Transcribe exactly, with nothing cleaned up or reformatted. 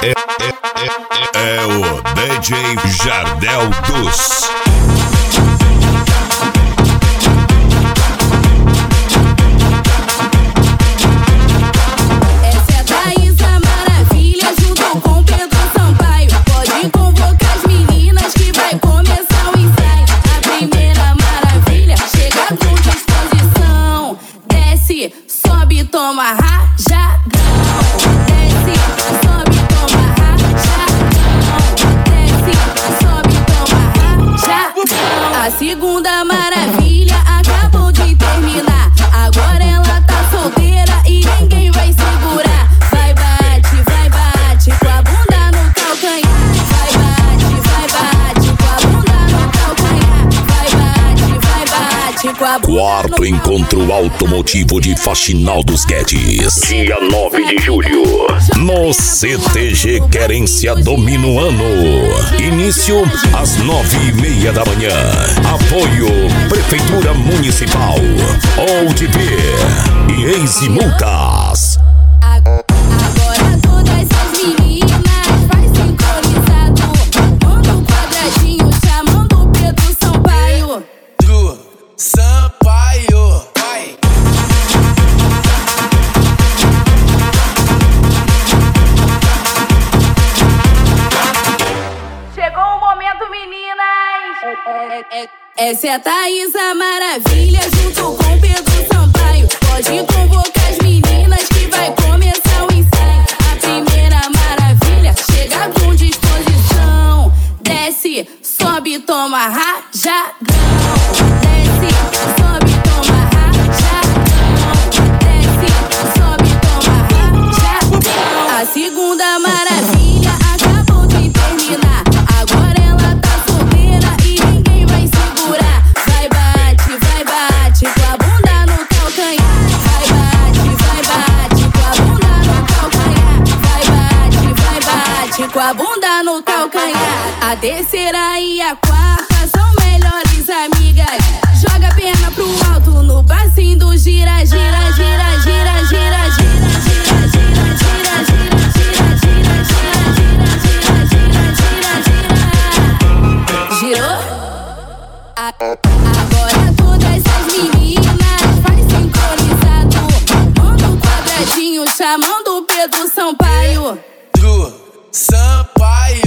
é, é, é, é o D J Jardel dos. Sobe, toma rajadão. Desce, sobe, toma rajadão. Desce, sobe, toma rajadão. A segunda maravilha acabou de terminar. Agora ela tá solteira e ninguém vai segurar. Vai bate, vai bate com a bunda no calcanhar. Vai bate, vai bate com a bunda no calcanhar. Vai bate, vai bate com a bunda no calcanhar. Quarto encontro automotivo de Faxinal dos Guedes, dia nove de julho, no C T G Querência Domino Ano. Início às nove e meia da manhã. Apoio Prefeitura Municipal, O D P e Easy Multas. Agora todas as meninas faz sincronizado. Manda um quadradinho chamando Pedro Sampaio. Pedro Sampaio, vai. Chegou o momento, meninas. É, é, é, essa é a Thaísa Maravilha junto com Pedro Sampaio. Pode convocar as meninas que vai começar o ensaio. A primeira maravilha chega com disposição. Desce, sobe, toma rajadão. Desce, sobe, toma rajadão. Desce, sobe, toma rajadão. A segunda maravilha acabou de terminar. Agora ela tá solteira e ninguém vai segurar. Vai bate, vai bate com a bunda no calcanhar. Vai bate, vai bate com a bunda no calcanhar. Vai bate, vai bate com a bunda no calcanhar. A terceira e a quarta são melhores amigas. Joga a perna pro alto no passinho do gira, gira, gira, gira, gira, gira, gira, gira, gira, gira, gira, gira, gira, gira, gira, gira. Girou? A- Agora todas as meninas faz sincronizado. Manda um quadradinho chamando Pedro Sampaio. Pedro Sampaio.